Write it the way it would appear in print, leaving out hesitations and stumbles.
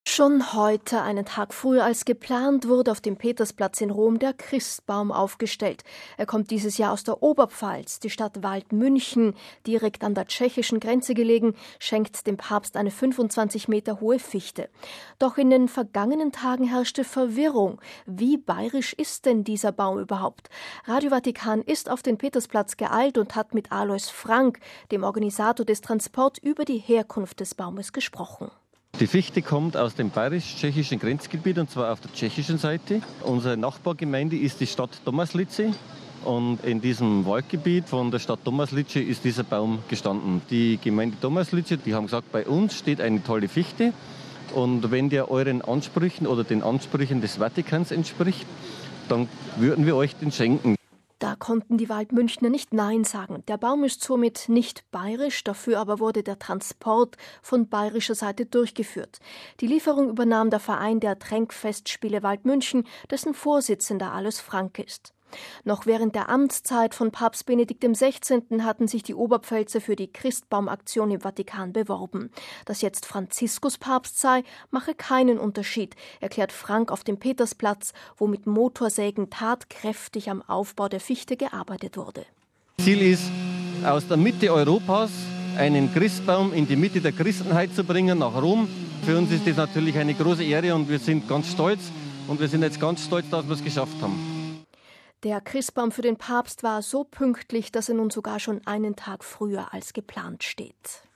Schon heute, einen Tag früher als geplant, wurde auf dem Petersplatz in Rom der Christbaum aufgestellt. Er kommt dieses Jahr aus der Oberpfalz. Die Stadt Waldmünchen, direkt an der tschechischen Grenze gelegen, schenkt dem Papst eine 25 Meter hohe Fichte. Doch in den vergangenen Tagen herrschte Verwirrung. Wie bayerisch ist denn dieser Baum überhaupt? Radio Vatikan ist auf den Petersplatz geeilt und hat mit Alois Frank, dem Organisator des Transports, über die Herkunft des Baumes gesprochen. Die Fichte kommt aus dem bayerisch-tschechischen Grenzgebiet, und zwar auf der tschechischen Seite. Unsere Nachbargemeinde ist die Stadt Domažlice, und in diesem Waldgebiet von der Stadt Domažlice ist dieser Baum gestanden. Die Gemeinde Domažlice, die haben gesagt, bei uns steht eine tolle Fichte, und wenn der euren Ansprüchen oder den Ansprüchen des Vatikans entspricht, dann würden wir euch den schenken. Da konnten die Waldmünchner nicht Nein sagen. Der Baum ist somit nicht bayerisch, dafür aber wurde der Transport von bayerischer Seite durchgeführt. Die Lieferung übernahm der Verein der Tränkfestspiele Waldmünchen, dessen Vorsitzender Alois Frank ist. Noch während der Amtszeit von Papst Benedikt XVI. Hatten sich die Oberpfälzer für die Christbaumaktion im Vatikan beworben. Dass jetzt Franziskus Papst sei, mache keinen Unterschied, erklärt Frank auf dem Petersplatz, wo mit Motorsägen tatkräftig am Aufbau der Fichte gearbeitet wurde. Ziel ist, aus der Mitte Europas einen Christbaum in die Mitte der Christenheit zu bringen, nach Rom. Für uns ist das natürlich eine große Ehre, und wir sind ganz stolz. Und wir sind jetzt ganz stolz, dass wir es geschafft haben. Der Christbaum für den Papst war so pünktlich, dass er nun sogar schon einen Tag früher als geplant steht.